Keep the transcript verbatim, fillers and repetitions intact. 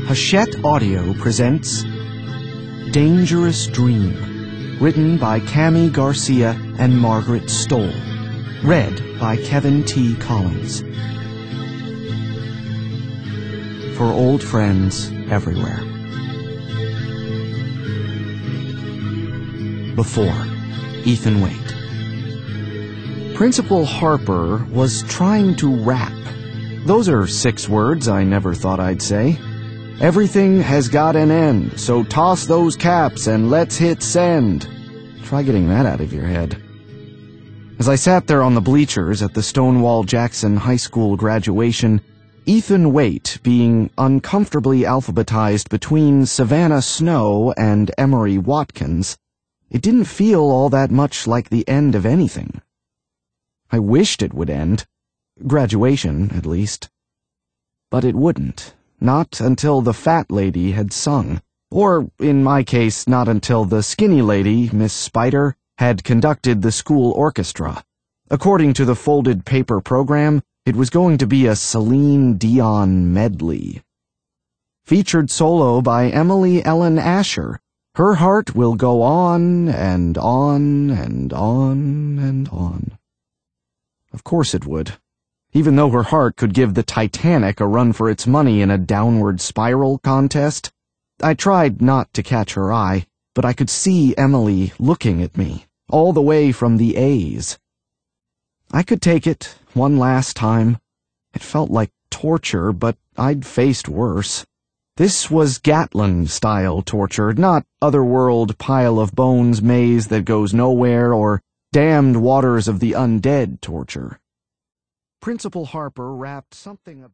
Hachette Audio presents Dangerous Dream, written by Cami Garcia and Margaret Stoll, read by Kevin T. Collins. For old friends everywhere. Before, Ethan Waite. Principal Harper was trying to rap. Those are six words I never thought I'd say. Everything has got an end, so toss those caps and let's hit send. Try getting that out of your head. As I sat there on the bleachers at the Stonewall Jackson High School graduation, Ethan Waite being uncomfortably alphabetized between Savannah Snow and Emery Watkins, it didn't feel all that much like the end of anything. I wished it would end. Graduation, at least. But it wouldn't. Not until the fat lady had sung. Or, in my case, not until the skinny lady, Miss Spider, had conducted the school orchestra. According to the folded paper program, it was going to be a Celine Dion medley. Featured solo by Emily Ellen Asher. Her heart will go on and on and on and on. Of course it would. Even though her heart could give the Titanic a run for its money in a downward spiral contest. I tried not to catch her eye, but I could see Emily looking at me, all the way from the A's. I could take it one last time. It felt like torture, but I'd faced worse. This was Gatlin-style torture, not otherworld pile-of-bones maze that goes nowhere or damned waters of the undead torture. Principal Harper rapped something about